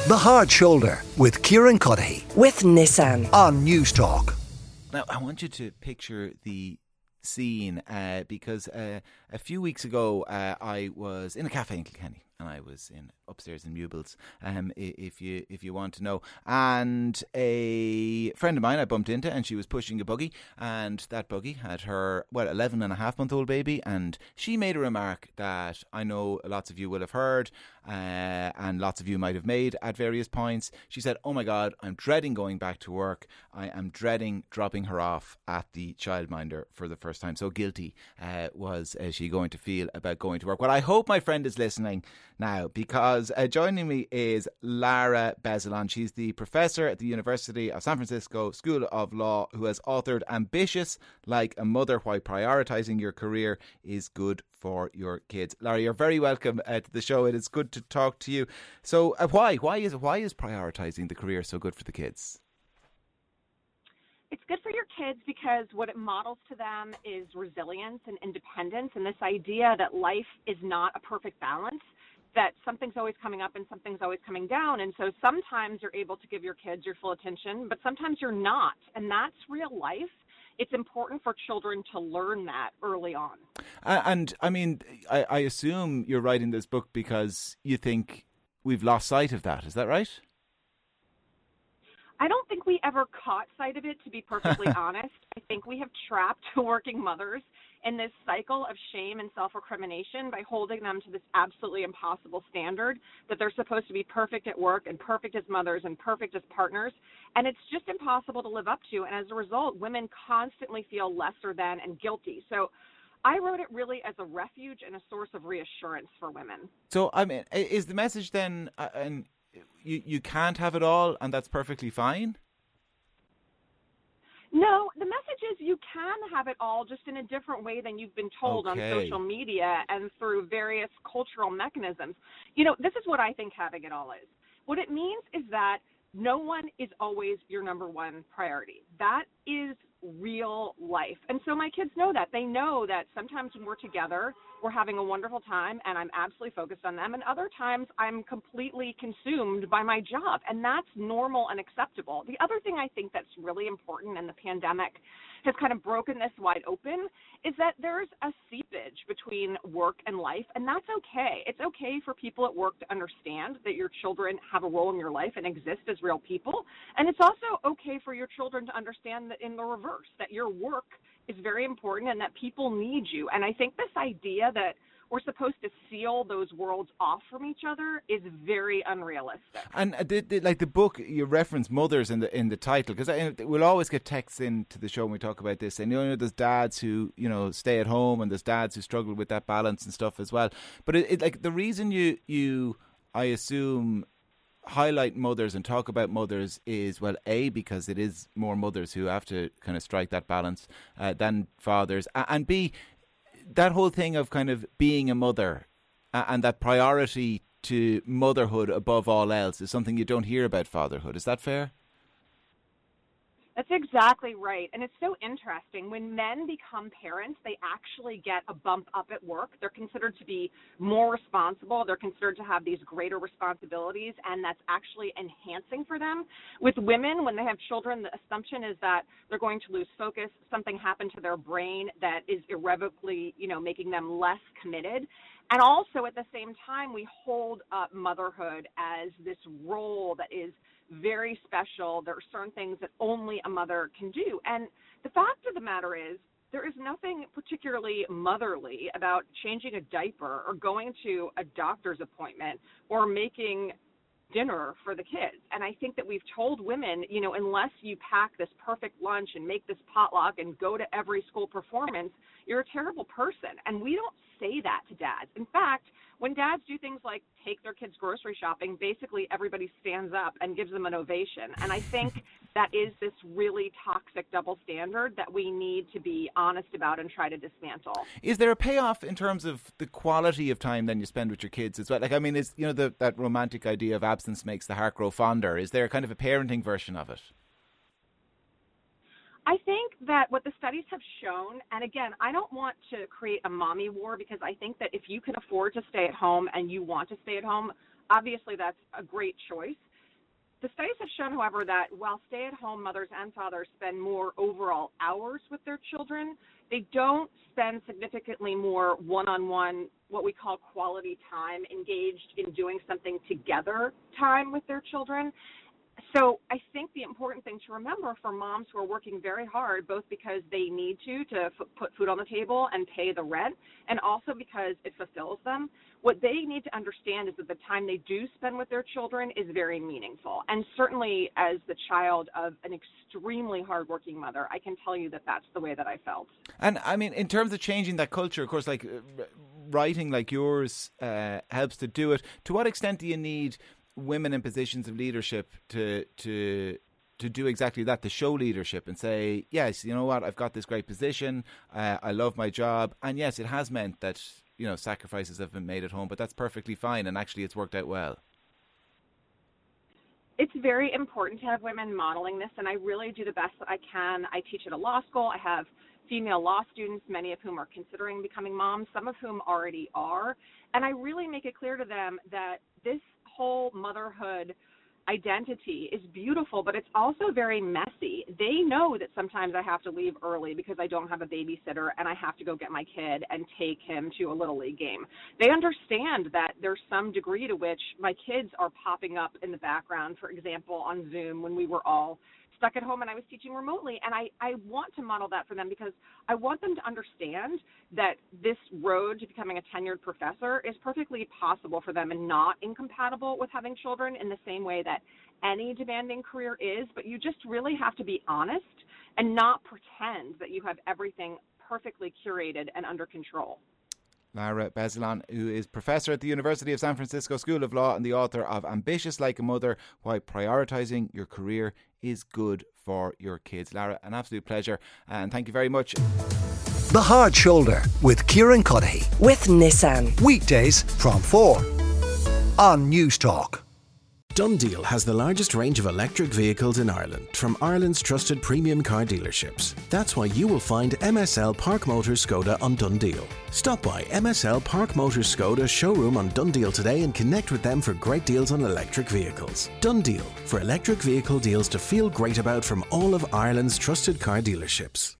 The Hard Shoulder with Kieran Cuddihy with Nissan on News Talk. Now, I want you to picture the scene because a few weeks ago I was in a cafe in Kilkenny, and I was upstairs in Mewbills, if you want to know. And a friend of mine I bumped into, and she was pushing a buggy, and that buggy had her 11.5-month-old baby, and she made a remark that I know lots of you will have heard, and lots of you might have made at various points. She said, "Oh my God, I'm dreading going back to work. I am dreading dropping her off at the childminder for the first time. So guilty was she going to feel about going to work." Well, I hope my friend is listening now, because joining me is Lara Bezelon. She's the professor at the University of San Francisco School of Law, who has authored Ambitious Like a Mother, Why Prioritising Your Career is Good for Your Kids. Lara, you're very welcome to the show. It is good to talk to you. So why is prioritising the career so good for the kids? It's good for your kids because what it models to them is resilience and independence, and this idea that life is not a perfect balance, that something's always coming up and something's always coming down. And so sometimes you're able to give your kids your full attention, but sometimes you're not. And that's real life. It's important for children to learn that early on. And I mean, I assume you're writing this book because you think we've lost sight of that. Is that right? I don't think we ever caught sight of it, to be perfectly honest. I think we have trapped working mothers in this cycle of shame and self-recrimination by holding them to this absolutely impossible standard that they're supposed to be perfect at work and perfect as mothers and perfect as partners. And it's just impossible to live up to. And as a result, women constantly feel lesser than and guilty. So I wrote it really as a refuge and a source of reassurance for women. So, I mean, is the message then, and you can't have it all, and that's perfectly fine? No, the message is you can have it all, just in a different way than you've been told on social media and through various cultural mechanisms. You know, this is what I think having it all is. What it means is that no one is always your number one priority. That is real life. And so my kids know that. They know that sometimes when we're together, we're having a wonderful time and I'm absolutely focused on them. And other times I'm completely consumed by my job. And that's normal and acceptable. The other thing I think that's really important, and the pandemic has kind of broken this wide open, is that there's a seepage between work and life. And that's okay. It's okay for people at work to understand that your children have a role in your life and exist as real people. And it's also okay for your children to understand that in the reverse, that your work is very important and that people need you. And I think this idea that we're supposed to seal those worlds off from each other is very unrealistic. And like the book, you reference mothers in the title, because we'll always get texts into the show when we talk about this, and there's dads who stay at home, and there's dads who struggle with that balance and stuff as well. But it like the reason you I assume highlight mothers and talk about mothers is, well, A, because it is more mothers who have to kind of strike that balance than fathers, and B, that whole thing of kind of being a mother and that priority to motherhood above all else is something you don't hear about fatherhood. Is that fair? That's exactly right. And it's so interesting. When men become parents, they actually get a bump up at work. They're considered to be more responsible. They're considered to have these greater responsibilities, and that's actually enhancing for them. With women, when they have children, the assumption is that they're going to lose focus. Something happened to their brain that is irrevocably, making them less committed. And also at the same time, we hold up motherhood as this role that is very special. There are certain things that only a mother can do. And the fact of the matter is, there is nothing particularly motherly about changing a diaper or going to a doctor's appointment or making dinner for the kids. And I think that we've told women, unless you pack this perfect lunch and make this potluck and go to every school performance, you're a terrible person. And we don't say that to dads. In fact, when dads do things like take their kids grocery shopping, basically everybody stands up and gives them an ovation. And I think that is this really toxic double standard that we need to be honest about and try to dismantle. Is there a payoff in terms of the quality of time then you spend with your kids as well? Like, I mean, is that romantic idea of absence makes the heart grow fonder? Is there kind of a parenting version of it? I think that what the studies have shown, and again, I don't want to create a mommy war, because I think that if you can afford to stay at home and you want to stay at home, obviously that's a great choice. The studies have shown, however, that while stay-at-home mothers and fathers spend more overall hours with their children, they don't spend significantly more one-on-one, what we call quality time, engaged in doing something together time with their children. So I think the important thing to remember for moms who are working very hard, both because they need to put food on the table and pay the rent, and also because it fulfills them, what they need to understand is that the time they do spend with their children is very meaningful. And certainly as the child of an extremely hardworking mother, I can tell you that that's the way that I felt. And I mean, in terms of changing that culture, of course, like writing like yours helps to do it. To what extent do you need women in positions of leadership to do exactly that, to show leadership and say, yes, you know what, I've got this great position, I love my job, and yes, it has meant that, you know, sacrifices have been made at home, but that's perfectly fine, and actually it's worked out well. It's very important to have women modeling this, and I really do the best that I can. I teach at a law school. I have female law students, many of whom are considering becoming moms, some of whom already are, and I really make it clear to them that this whole motherhood identity is beautiful, but it's also very messy. They know that sometimes I have to leave early because I don't have a babysitter and I have to go get my kid and take him to a Little League game. They understand that there's some degree to which my kids are popping up in the background, for example, on Zoom when we were all stuck at home and I was teaching remotely. And I want to model that for them because I want them to understand that this road to becoming a tenured professor is perfectly possible for them and not incompatible with having children in the same way that any demanding career is. But you just really have to be honest and not pretend that you have everything perfectly curated and under control. Lara Beslan, who is professor at the University of San Francisco School of Law and the author of Ambitious Like a Mother, Why Prioritising Your Career is Good for Your Kids. Lara, an absolute pleasure, and thank you very much. The Hard Shoulder with Kieran Cuddihy. With Nissan. Weekdays from 4 on News Talk. DoneDeal has the largest range of electric vehicles in Ireland from Ireland's trusted premium car dealerships. That's why you will find MSL Park Motors Skoda on DoneDeal. Stop by MSL Park Motors Skoda showroom on DoneDeal today and connect with them for great deals on electric vehicles. DoneDeal, for electric vehicle deals to feel great about from all of Ireland's trusted car dealerships.